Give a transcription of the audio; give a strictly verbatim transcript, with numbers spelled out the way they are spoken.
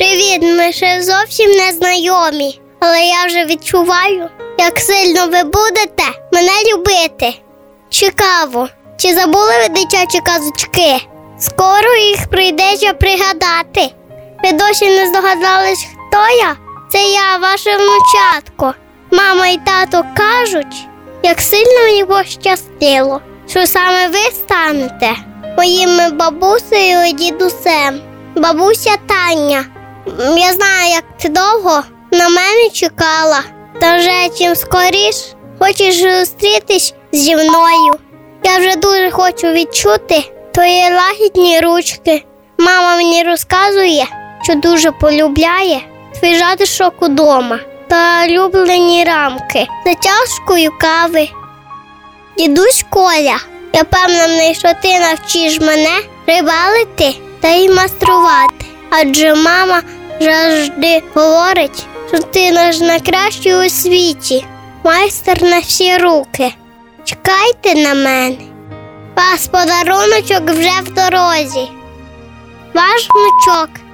Привіт, ми ще зовсім не знайомі, але я вже відчуваю, як сильно ви будете мене любити. Цікаво, чи забули ви дитячі казочки? Скоро їх прийдеться пригадати. Ви досі не здогадались, хто я? Це я, ваше внучатко. Мама і тато кажуть, як сильно мені пощастило, що саме ви станете моїми бабусею і дідусем. Бабуся Таня, я знаю, як ти довго на мене чекала, та вже чим скоріш хочеш зустрітись зі мною. Я вже дуже хочу відчути твої лагідні ручки. Мама мені розказує, що дуже полюбляє твій затишок удома та улюблені рамки за чашкою кави. Дідусь Коля, я певна, що ти навчиш мене рибалити та й майструвати. Адже мама завжди говорить, що ти наш найкращий у світі, майстер на всі руки. Чекайте на мене. Вас подаруночок вже в дорозі. Ваш внучок